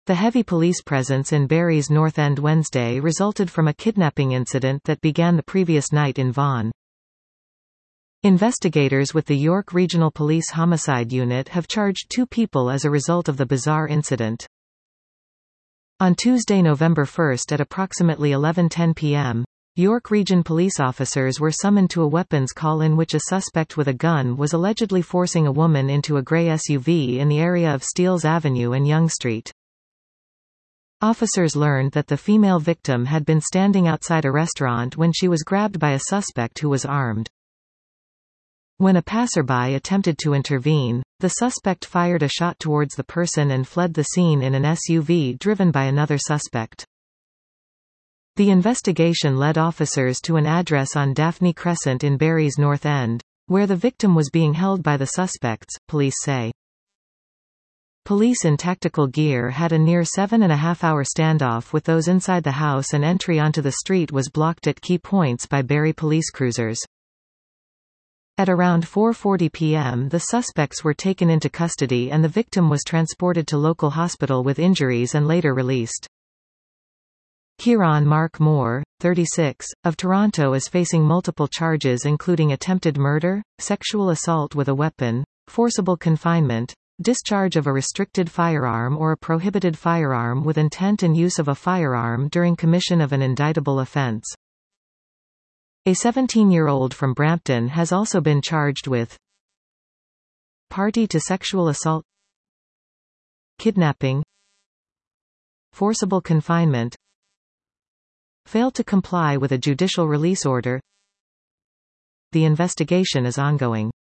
The heavy police presence in Barry's North End Wednesday resulted from a kidnapping incident that began the previous night in Vaughan. Investigators with the York Regional Police Homicide Unit have charged 2 people as a result of the bizarre incident. On Tuesday, November 1 at approximately 11:10 p.m., York Region police officers were summoned to a weapons call in which a suspect with a gun was allegedly forcing a woman into a grey SUV in the area of Steeles Avenue and Yonge Street. Officers learned that the female victim had been standing outside a restaurant when she was grabbed by a suspect who was armed. When a passerby attempted to intervene, the suspect fired a shot towards the person and fled the scene in an SUV driven by another suspect. The investigation led officers to an address on Daphne Crescent in Barry's North End, where the victim was being held by the suspects, police say. Police in tactical gear had a near 7.5-hour standoff with those inside the house, and entry onto the street was blocked at key points by Barry police cruisers. At around 4:40 p.m. the suspects were taken into custody and the victim was transported to local hospital with injuries and later released. Kieran Mark Moore, 36, of Toronto is facing multiple charges including attempted murder, sexual assault with a weapon, forcible confinement, discharge of a restricted firearm or a prohibited firearm with intent and use of a firearm during commission of an indictable offence. A 17-year-old from Brampton has also been charged with party to sexual assault, kidnapping, forcible confinement, failed to comply with a judicial release order. The investigation is ongoing.